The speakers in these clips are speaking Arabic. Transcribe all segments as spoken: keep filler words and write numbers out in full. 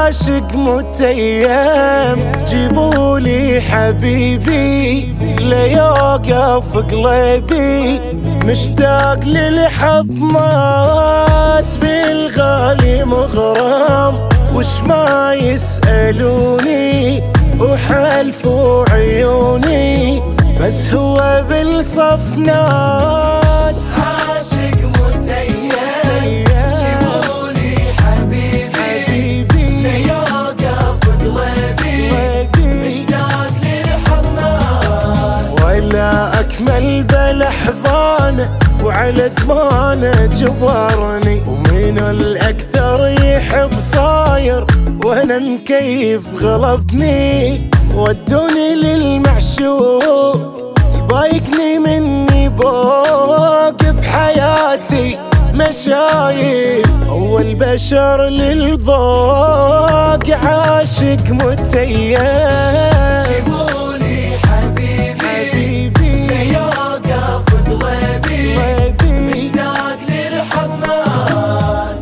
عاشق متيم، جيبولي حبيبي ليوقف قلبي، مشتاق للحضنات بالغالي مغرم، وش ما يسألوني وحلفوا عيوني، بس هو بالصفنات عاشق متيم، جيبولي حبيبي ليوقف قلبي، مشتاق للحضنات. ولا أكمل بالأحضانه وعلى دمانه جبرني، ومن الأكثر يحب صاير وأنا مكيف غلبني، ودوني للمعشوق بايقني مني بوق بحياتي مشايف، أول بشر للذوق عاشق متيم، جيبولي حبيبي ليوقف قلبي، مشتاق للحضنات.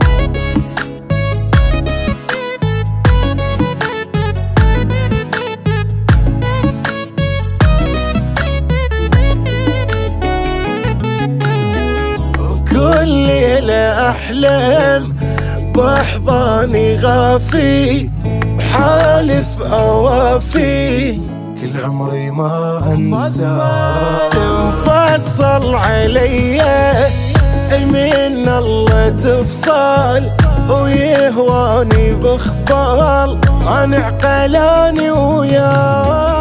كل ليلة أحلم بأحضاني غافي، وحالف أوافي كل عمري ما أنسى، مفصل عليا من الله تفصل، ويهواني بخبال مانع قلاني وياه.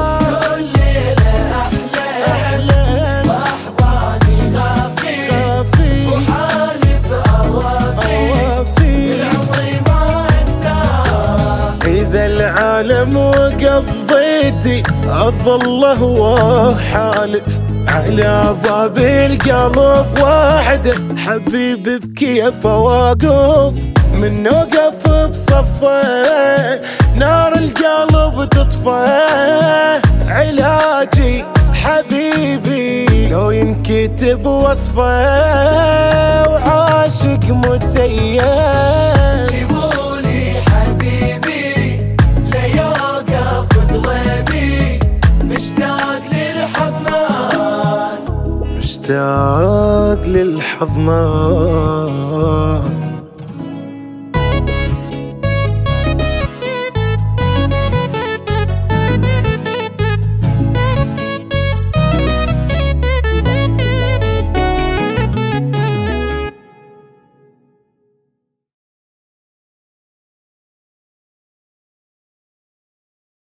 إذا العالم وقف ضدي أظل هو حالف، على باب القلب واحدة حبيبي بكيف واقف، من وقف بصفه نار القلب تطفى، علاجي حبيبي لو ينكتب وصفه، وعاشق متيم، جيبولي حبيبي ليوقف قلبي، مشتاق للحضنات، مشتاق للحضنات.